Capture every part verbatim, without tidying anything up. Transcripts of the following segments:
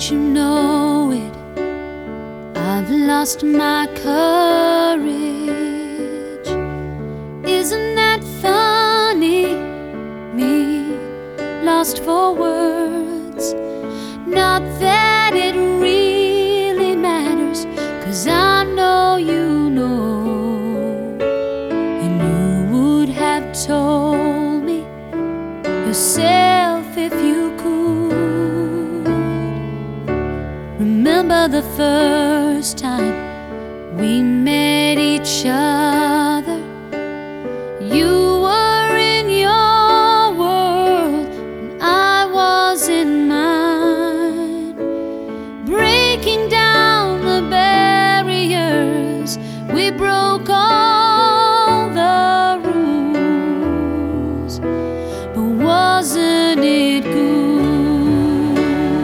Don't you know it? I've lost my courage. Isn't that funny? Me, lost for words. Not that it really matters, 'cause I know you know, and you would have told me yourself if you could. Remember the first time we met each other? You were in your world and I was in mine, breaking down the barriers. We broke all the rules, but wasn't it good?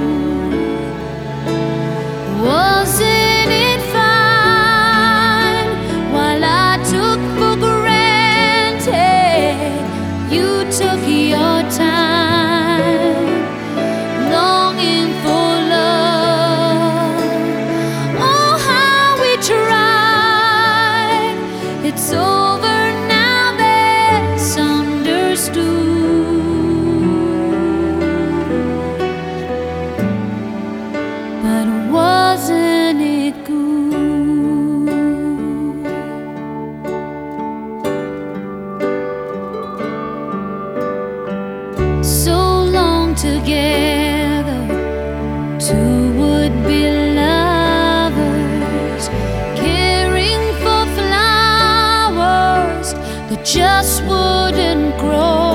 Wasn't it fine? While I took for granted, you took your time, longing for love. Oh, how we tried. It's over now, that's understood. But wasn't it good? So long together, two would-be lovers, caring for flowers that just wouldn't grow.